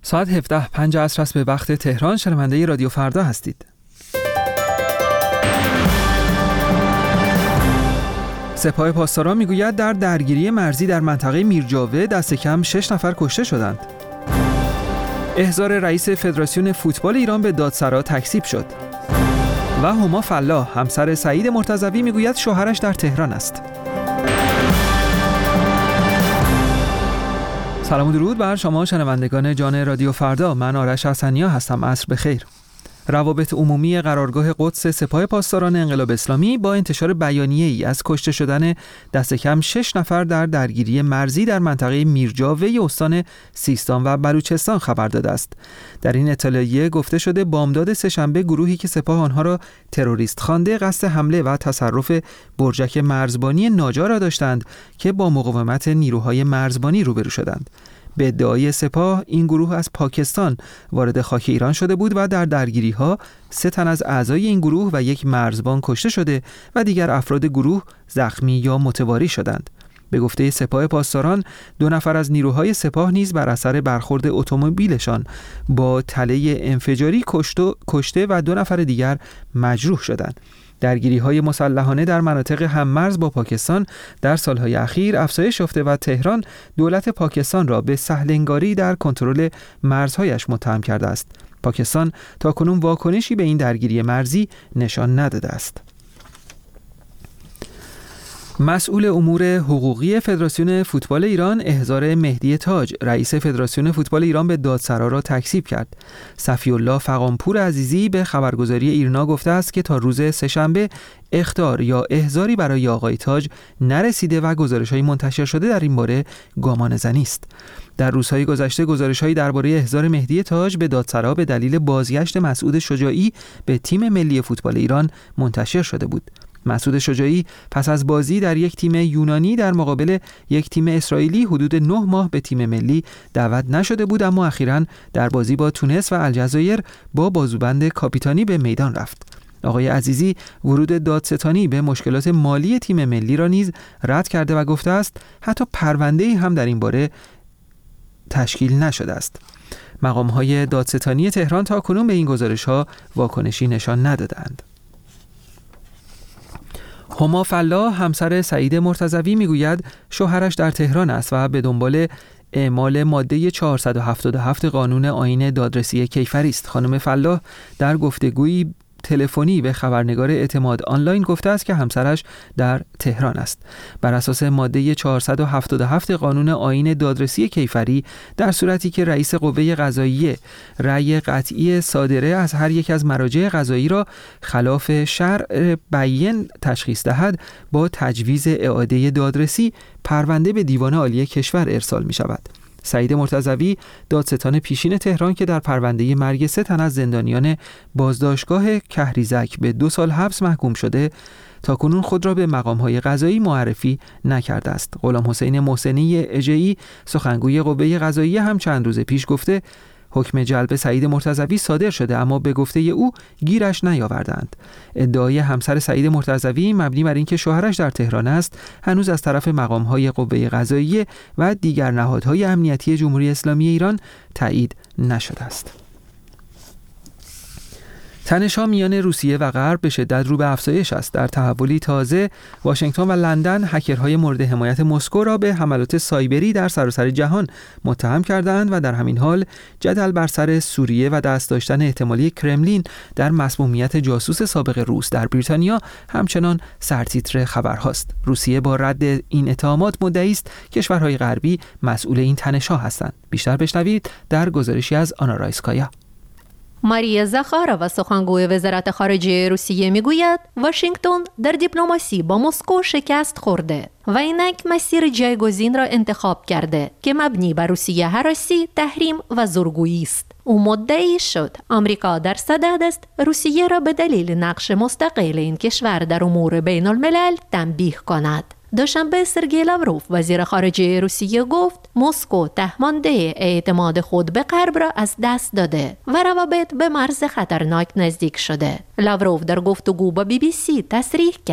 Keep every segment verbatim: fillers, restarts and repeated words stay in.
ساعت هفده و پنج عصر است به وقت تهران. شنونده رادیو فردا هستید. سپاه پاسداران میگوید در درگیری مرزی در منطقه میرجاوه دست کم شش نفر کشته شدند. احضار رئیس فدراسیون فوتبال ایران به دادسرا تکذیب شد. و هما فلاح همسر سعید مرتضوی میگوید شوهرش در تهران است. سلام و درود بر شما شنوندگان جان رادیو فردا. من آرش حسنیا هستم. عصر بخیر. روابط عمومی قرارگاه قدس سپاه پاسداران انقلاب اسلامی با انتشار بیانیه‌ای از کشته شدن دست کم شش نفر در درگیری مرزی در منطقه میرجاوه استان سیستان و بلوچستان خبر داده است. در این اطلاعیه گفته شده بامداد سه‌شنبه گروهی که سپاه آنها را تروریست خوانده قصد حمله و تصرف برجک مرزبانی ناجا را داشتند که با مقاومت نیروهای مرزبانی روبرو شدند. به ادعای سپاه این گروه از پاکستان وارد خاک ایران شده بود و در درگیری‌ها سه تن از اعضای این گروه و یک مرزبان کشته شده و دیگر افراد گروه زخمی یا متواری شدند. به گفته سپاه پاسداران دو نفر از نیروهای سپاه نیز بر اثر برخورد اتومبیلشان با تله انفجاری کشته و دو نفر دیگر مجروح شدند. درگیری‌های مسلحانه در مناطق هممرز با پاکستان در سالهای اخیر افزایش یافته و تهران دولت پاکستان را به سهل‌انگاری در کنترل مرزهایش متهم کرده است. پاکستان تاکنون واکنشی به این درگیری مرزی نشان نداده است. مسئول امور حقوقی فدراسیون فوتبال ایران احضار مهدی تاج رئیس فدراسیون فوتبال ایران به دادسرا را تکذیب کرد. صفی الله فغانپور عزیزی به خبرگزاری ایرنا گفته است که تا روز سه‌شنبه اخطار یا احضاری برای آقای تاج نرسیده و گزارش‌های منتشر شده در این باره گامانه‌زنی است. در روزهای گذشته گزارش‌هایی درباره احضار مهدی تاج به دادسرا به دلیل بازگشت مسعود شجاعی به تیم ملی فوتبال ایران منتشر شده بود. مسعود شجاعی پس از بازی در یک تیم یونانی در مقابل یک تیم اسرائیلی حدود نه ماه به تیم ملی دعوت نشده بود، اما اخیراً در بازی با تونس و الجزایر با بازوبند کاپیتانی به میدان رفت. آقای عزیزی ورود دادستانی به مشکلات مالی تیم ملی را نیز رد کرده و گفته است حتی پرونده‌ای هم در این باره تشکیل نشده است. مقام‌های دادستانی تهران تاکنون به این گزارش‌ها واکنشی نشان ندادند. هما فلاح همسر سعید مرتضوی میگوید شوهرش در تهران است و به دنبال اعمال ماده چهارصد و هفتاد و هفت قانون آیین دادرسی کیفری است. خانم فلاح در گفتگویی تلفنی به خبرنگار اعتماد آنلاین گفته است که همسرش در تهران است. بر اساس ماده چهارصد و هفتاد و هفت قانون آیین دادرسی کیفری در صورتی که رئیس قوه قضاییه رأی قطعی صادره از هر یک از مراجع قضایی را خلاف شرع بیان تشخیص دهد با تجویز اعاده دادرسی پرونده به دیوان عالی کشور ارسال می شود. سعید مرتضوی دادستان پیشین تهران که در پرونده مرگ سه تن از زندانیان بازداشتگاه کهریزک به دو سال حبس محکوم شده تاکنون خود را به مقام‌های قضایی معرفی نکرده است. غلام حسین محسنی اژه‌ای سخنگوی قوه قضاییه هم چند روز پیش گفته حکم جلب سعید مرتضوی صادر شده اما به گفته او گیرش نیاوردند. ادعای همسر سعید مرتضوی مبنی بر اینکه شوهرش در تهران است هنوز از طرف مقام‌های قوه قضاییه و دیگر نهادهای امنیتی جمهوری اسلامی ایران تایید نشده است. تنش‌ها میان روسیه و غرب به شدت رو به افزایش است. در تحولی تازه واشنگتن و لندن هکرهای مورد حمایت مسکو را به حملات سایبری در سراسر جهان متهم کردند و در همین حال جدل بر سر سوریه و دست داشتن احتمالی کرملین در مسمومیت جاسوس سابق روس در بریتانیا همچنان سرتیتر خبرهاست. روسیه با رد این اتهامات مدعی است کشورهای غربی مسئول این تنش‌ها هستند. بیشتر بشنوید در گزارشی از آنا رایسکایا. ماریا زاخارова سخنگوی وزارت خارجه روسیه میگوید واشنگتن در دیپلماسی با مسکو شکست خورده و اینک مسیر جایگزین را انتخاب کرده که مبنی بر روسیه هراسی، تحریم و زورگویی است. او مدعی شد آمریکا در صدد است روسیه را به دلیل نقش مستقل این کشور در امور بین الملل تنبیه کند. دوشنبه سرگئی لاوروف وزیر خارجه روسیه گفت مسکو تهمانده اعتماد خود به غرب را از دست داده و روابط به مرز خطرناک نزدیک شده. لاوروف در گفتگو با بی بی سی تصریح کرد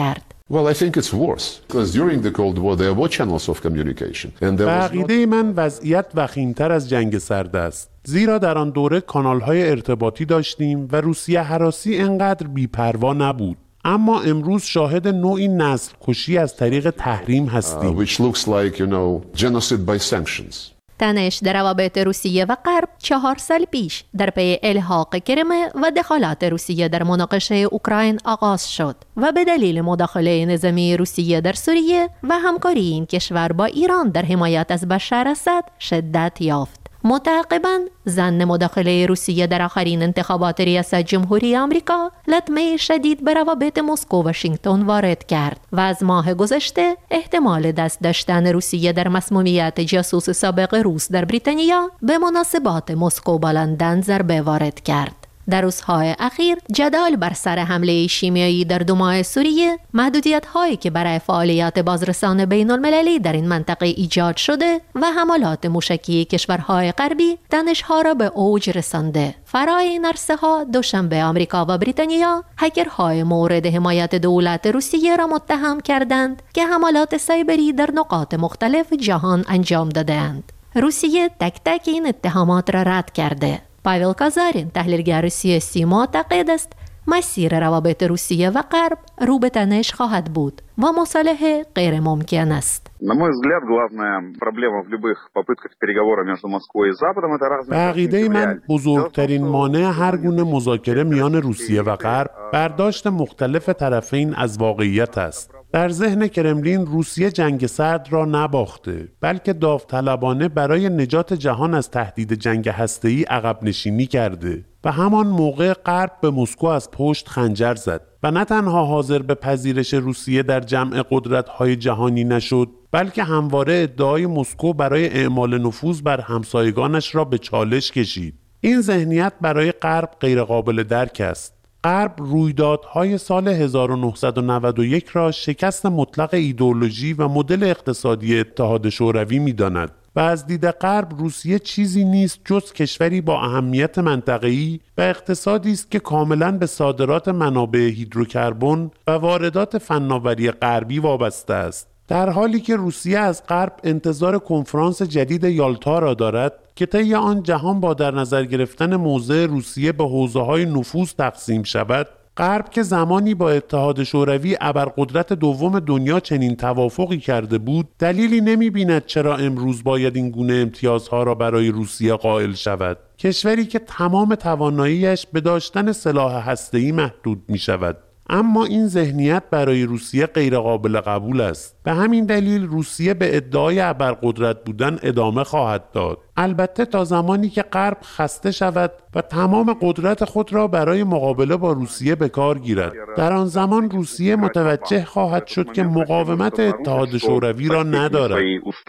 Well, I think it's worse because during the Cold War there were channels of communication and there was عقیده من وضعیت وخیم‌تر از جنگ سرد است. زیرا در آن دوره کانال‌های ارتباطی داشتیم و روسیه هراسی انقدر بی‌پروا نبود. اما امروز شاهد نوعی نسل کشی از طریق تحریم هستیم. uh, which looks like, you know, genocide by sanctions. تنش در روابط روسیه و غرب چهار سال پیش در پی الحاق کریم و دخالت روسیه در مناقشه اوکراین آغاز شد و به دلیل مداخله نظامی روسیه در سوریه و همکاری این کشور با ایران در حمایت از بشار اسد شدت یافت. متعاقباً ضمن مداخله روسیه در آخرین انتخابات ریاست جمهوری آمریکا لطمه شدید به روابط مسکو و واشنگتن وارد کرد و از ماه گذشته احتمال دست داشتن روسیه در مسمومیت جاسوس سابق روس در بریتانیا به مناسبات مسکو با لندن ضربه وارد کرد. در روزهای اخیر جدال بر سر حمله شیمیایی در دو ماه سوریه، محدودیت‌هایی که برای فعالیت بازرسان بین‌المللی در این منطقه ایجاد شده و حملات موشکی کشورهای غربی تنش‌ها را به اوج رسانده. فرای این عرصه‌ها دوشنبه آمریکا و بریتانیا هکرهای مورد حمایت دولت روسیه را متهم کردند که حملات سایبری در نقاط مختلف جهان انجام داده‌اند. روسیه تک تک این اتهامات را رد کرده. پاول کازارین تحلیلگر سیاسی معتقد است مسیر روابط روسیه و غرب رو به تنش خواهد بود و مصالحه غیر ممکن است. На мой взгляд, главная проблема в любых попытках переговоров между Москвой и Западом это разные. به عقیده من بزرگترین مانع هر گونه مذاکره میان روسیه و غرب برداشت مختلف طرفین از واقعیت است. در ذهن کرملین روسیه جنگ سرد را نباخته، بلکه داوطلبانه برای نجات جهان از تهدید جنگ هسته‌ای عقب نشینی کرده و همان موقع غرب به مسکو از پشت خنجر زد و نه تنها حاضر به پذیرش روسیه در جمع قدرت‌های جهانی نشد، بلکه همواره ادعای مسکو برای اعمال نفوذ بر همسایگانش را به چالش کشید. این ذهنیت برای غرب غیرقابل درک است. غرب رویدادهای سال هزار و نهصد و نود و یک را شکست مطلق ایدئولوژی و مدل اقتصادی اتحاد شوروی می‌داند و از دید غرب روسیه چیزی نیست جز کشوری با اهمیت منطقه‌ای و اقتصادی است که کاملاً به صادرات منابع هیدروکربن و واردات فناوری غربی وابسته است. در حالی که روسیه از غرب انتظار کنفرانس جدید یالتا را دارد که طی آن جهان با در نظر گرفتن موضع روسیه به حوزه‌های نفوذ تقسیم شود، غرب که زمانی با اتحاد شوروی ابرقدرت دوم دنیا چنین توافقی کرده بود، دلیلی نمی‌بیند چرا امروز باید این گونه امتیازها را برای روسیه قائل شود. کشوری که تمام تواناییش به داشتن سلاح هسته‌ای محدود می‌شود. اما این ذهنیت برای روسیه غیر قابل قبول است. به همین دلیل روسیه به ادعای ابرقدرت بودن ادامه خواهد داد. البته تا زمانی که غرب خسته شود و تمام قدرت خود را برای مقابله با روسیه به کار گیرد. در آن زمان روسیه متوجه خواهد شد که مقاومت اتحاد شوروی را ندارد.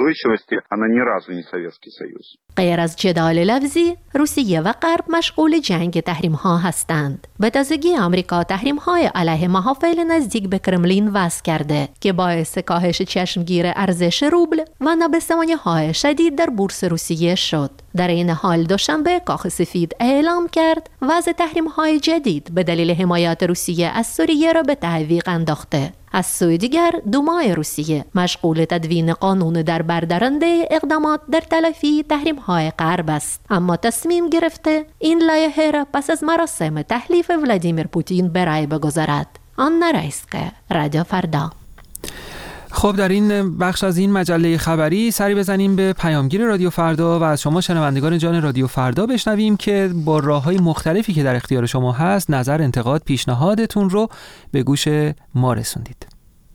غیر از جدال لفظی، روسیه و غرب مشغول جنگ تحریم ها هستند. به تازگی آمریکا تحریم های علیه محافل نزدیک به کرملین وضع کرده که باعث کاهش چشمگیر ارزش روبل و نابسامانی های شدید در بورس روسیه شد. در این حال دوشنبه کاخ سفید اعلام کرد وضع تحریم های جدید به دلیل حمایت روسیه از سوریه را به تعویق انداخته. از سوی دیگر دومای روسیه مشغول تدوین قانون در بردارنده اقدامات در تلافی تحریم های غرب است، اما تصمیم گرفته این لایحه را پس از مراسم تحلیف ولادیمیر پوتین به رای بگذارد. آنا رایسکه، رادیو فردا. خب در این بخش از این مجله خبری سری بزنیم به پیامگیر رادیو فردا و از شما شنوندگان جان رادیو فردا بشنویم که با راه‌های مختلفی که در اختیار شما هست نظر، انتقاد، پیشنهادتون رو به گوش ما رسوندید.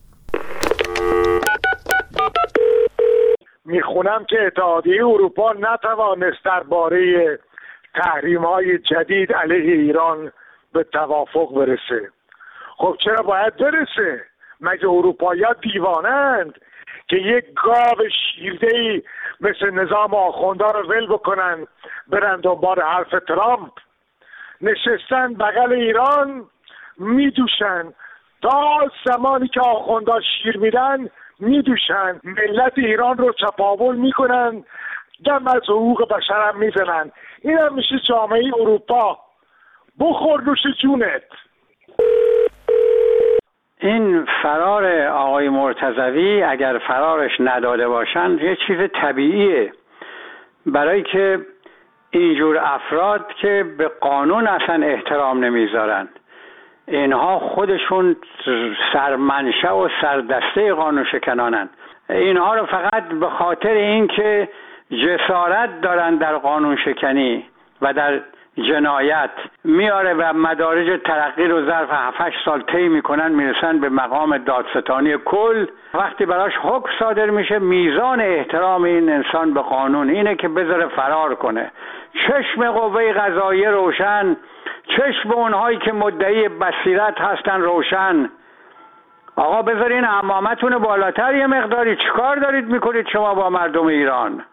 میخونم که اتحادیه اروپا نتوانست درباره تحریم‌های جدید علیه ایران به توافق برسه. خب چرا باید برسه؟ مگه اروپایی‌ها دیوانند که یک گاو شیرده‌ای مثل نظام آخوندا رو ول بکنن برن دنبال حرف ترامپ؟ نشستن بغل ایران میدوشن، تا زمانی که آخوندا شیر میدن میدوشن، ملت ایران رو چپاول میکنن، دم از حقوق بشر هم میزنن. این هم میشه جامعه اروپا. بخور نوش جونت. این فرار آقای مرتضوی اگر فرارش نداده باشند یه چیز طبیعیه، برای که اینجور افراد که به قانون اصلا احترام نمیذارن، اینها خودشون سرمنشأ و سردسته قانون شکنانن. اینها رو فقط به خاطر اینکه جسارت دارن در قانون شکنی و در جنایت میاره و مدارج ترقی رو ظرف هفت هشت سال طی میکنن، میرسن به مقام دادستانی کل. وقتی براش حکم صادر میشه، میزان احترام این انسان به قانون اینه که بذاره فرار کنه. چشم قوه قضاییه روشن، چشم اونهایی که مدعی بصیرت هستن روشن. آقا بذارین عمامتون بالاتر یه مقداری. چیکار دارید میکنید شما با مردم ایران؟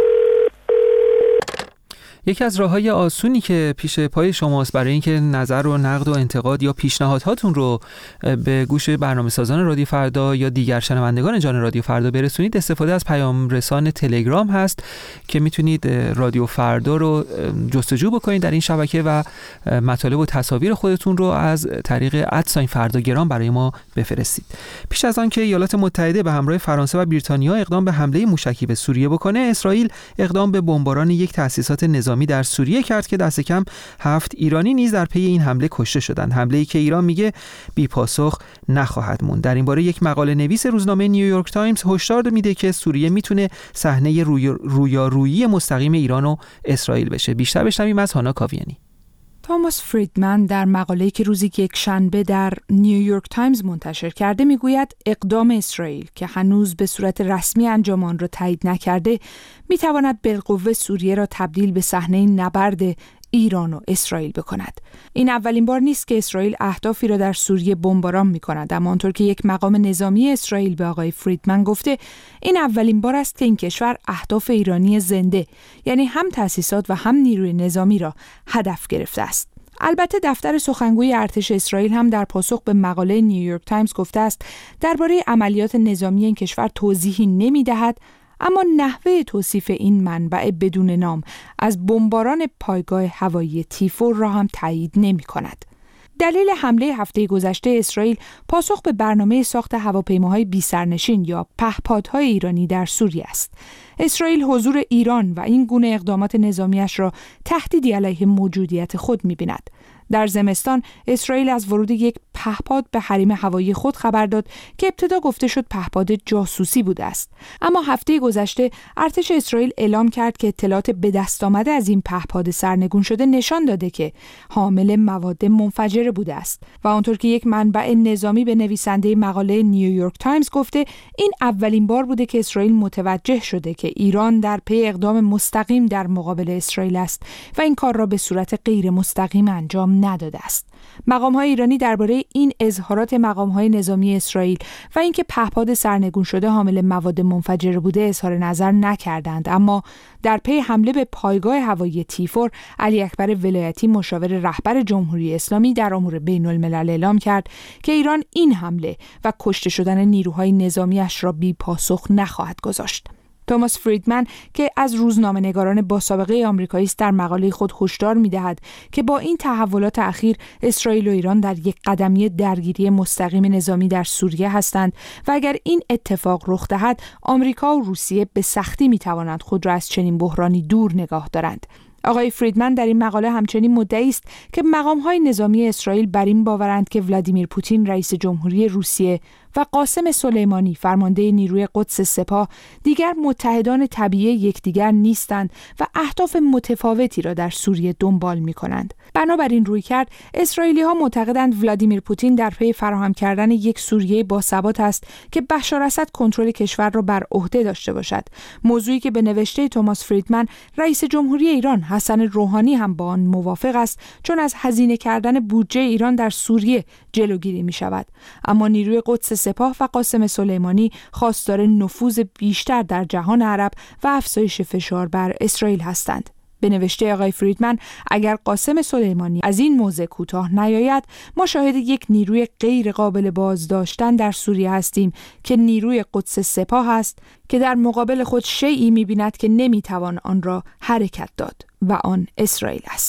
یکی از راه‌های آسونی که پیش پای شماست برای اینکه نظر و نقد و انتقاد یا پیشنهاداتون رو به گوش برنامه‌سازان رادیو فردا یا دیگر شنوندگان جان رادیو فردا برسونید، استفاده از پیام رسان تلگرام هست که میتونید رادیو فردا رو جستجو بکنید در این شبکه و مطالب و تصاویر خودتون رو از طریق ادساین فرداگرام برای ما بفرستید. پیش از آن که ایالات متحده به همراه فرانسه و بریتانیا اقدام به حمله موشکی به سوریه بکنه، اسرائیل اقدام به بمباران یک تأسیسات نظامی در سوریه کرد که دست کم هفت ایرانی نیز در پی این حمله کشته شدند. حمله‌ای که ایران میگه بی پاسخ نخواهد موند. در این باره یک مقاله نویس روزنامه نیویورک تایمز هشدار میده که سوریه میتونه صحنه رویارویی مستقیم ایران و اسرائیل بشه. بیشتر بشنویم از هانا کاویانی. توماس فریدمن در مقاله‌ای که روز یکشنبه در نیویورک تایمز منتشر کرده میگوید اقدام اسرائیل که هنوز به صورت رسمی انجام آن را تایید نکرده میتواند بالقوه سوریه را تبدیل به صحنه نبرد ایران و اسرائیل بکند. این اولین بار نیست که اسرائیل اهدافی را در سوریه بمباران می‌کند، اما آنطور که یک مقام نظامی اسرائیل به آقای فریدمن گفته، این اولین بار است که این کشور اهداف ایرانی زنده، یعنی هم تأسیسات و هم نیروی نظامی را هدف گرفته است. البته دفتر سخنگوی ارتش اسرائیل هم در پاسخ به مقاله نیویورک تایمز گفته است درباره عملیات نظامی این کشور توضیحی نمی‌دهد، اما نحوه توصیف این منبع بدون نام از بمباران پایگاه هوایی تیفور را هم تایید نمی کند. دلیل حمله هفته گذشته اسرائیل پاسخ به برنامه ساخت هواپیماهای بی سرنشین یا پهپادهای ایرانی در سوریه است. اسرائیل حضور ایران و این گونه اقدامات نظامیش را تهدیدی علیه موجودیت خود می بیند. در زمستان اسرائیل از ورود یک پهپاد به حریم هوایی خود خبر داد که ابتدا گفته شد پهپاد جاسوسی بوده است، اما هفته گذشته ارتش اسرائیل اعلام کرد که اطلاعات به دست آمده از این پهپاد سرنگون شده نشان داده که حامل مواد منفجره بوده است و آنطور که یک منبع نظامی به نویسنده مقاله نیویورک تایمز گفته، این اولین بار بوده که اسرائیل متوجه شده که ایران در پی اقدام مستقیم در مقابل اسرائیل است و این کار را به صورت غیر مستقیم انجام نداده است. مقام‌های ایرانی درباره این اظهارات مقام‌های نظامی اسرائیل و اینکه پهپاد سرنگون شده حامل مواد منفجره بوده اظهار نظر نکردند، اما در پی حمله به پایگاه هوایی تیفور، علی اکبر ولایتی مشاور رهبر جمهوری اسلامی در امور بین‌الملل اعلام کرد که ایران این حمله و کشته شدن نیروهای نظامیش را بی پاسخ نخواهد گذاشت. توماس فریدمن که از روزنامه‌نگاران با سابقه آمریکایی است در مقاله خود هشدار می‌دهد که با این تحولات اخیر اسرائیل و ایران در یک قدمی درگیری مستقیم نظامی در سوریه هستند و اگر این اتفاق رخ دهد آمریکا و روسیه به سختی می‌توانند خود را از چنین بحرانی دور نگاه دارند. آقای فریدمن در این مقاله همچنین مدعی است که مقام‌های نظامی اسرائیل بر این باورند که ولادیمیر پوتین رئیس جمهوری روسیه و قاسم سلیمانی فرمانده نیروی قدس سپاه دیگر متحدان طبیعی یکدیگر نیستند و اهداف متفاوتی را در سوریه دنبال می‌کنند. بنابراین رویکرد اسرائیلی‌ها معتقدند ولادیمیر پوتین در پی فراهم کردن یک سوریه باثبات است که بشار اسد کنترل کشور را بر عهده داشته باشد، موضوعی که به نوشته توماس فریدمن رئیس جمهوری ایران حسن روحانی هم با آن موافق است، چون از هزینه کردن بودجه ایران در سوریه جلوگیری می‌شود. اما نیروی قدس سپاه و قاسم سلیمانی خواستار نفوذ بیشتر در جهان عرب و افزایش فشار بر اسرائیل هستند. به نوشته آقای فریدمن، اگر قاسم سلیمانی از این موضع کوتاه نیاید، ما شاهد یک نیروی غیر قابل بازداشتن در سوریه هستیم که نیروی قدس سپاه است که در مقابل خود شیئی می‌بیند که نمی‌توان آن را حرکت داد و آن اسرائیل است.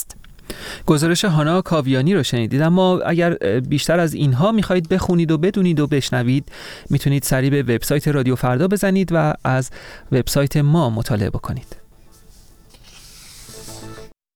گزارش هانا کاویانی رو شنیدید، اما اگر بیشتر از اینها میخواهید بخونید و بدونید و بشنوید میتونید سریع به وبسایت رادیو فردا بزنید و از وبسایت ما مطالعه بکنید.